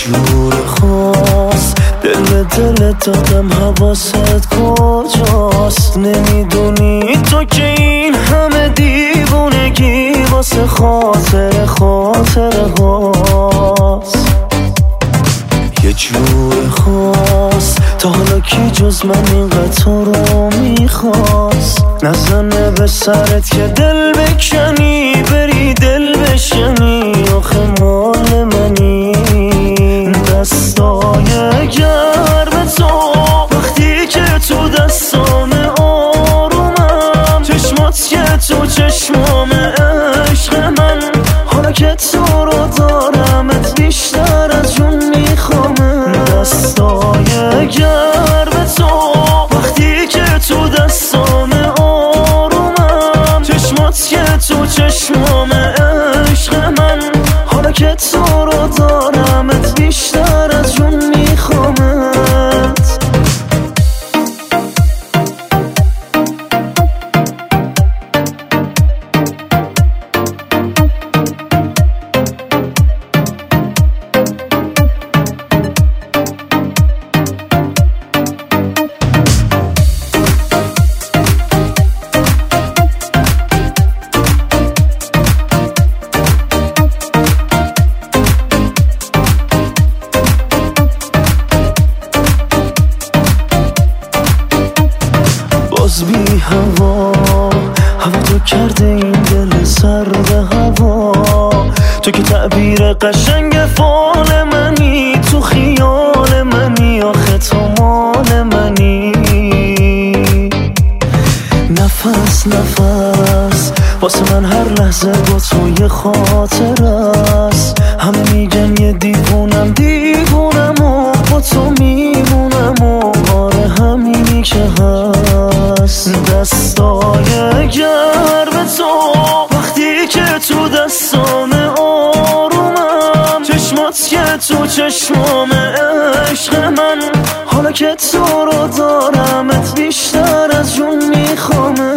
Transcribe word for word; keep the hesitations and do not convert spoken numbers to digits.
جور خاص دل به دل دادم حواست کجاست؟ نمیدونی تو که این همه دیوونگی واسه خاطر خاطر هاست. یه جور خاص تا حالا کی جز من اینقدر تو رو میخواست؟ نزنه به سرت که دل بکنی بری دل بشنی، آخه مال منی دستای گرم تو وقتی که تو دستام آرومم، چشمات که تو چشمام عشق من، حالا که تو رو دارمت بیشتر از جون میخوامه. دستای گرم تو وقتی که تو دستام آرومم، چشمات که تو چشمام عشق من، حالا که تو رو دارمت بیشتر از جون میخوامت. باز بی هوا هوا تو کرده این دل سرد هوا، تو که تعبیر قشنگ فال منی، تو خیال منی، آخه تو مال منی. نفس نفس واسه من هر لحظه با تو یه خاطر است. همه میگن یه دیوونم دیوونم و با تو میمونم و آره همینی که هست. دستای گرم تو وقتی که تو دستام آرومم، چشمات که تو چشمام عشق من، حالا که تو رو دارمت بیشتر از جون میخوامه.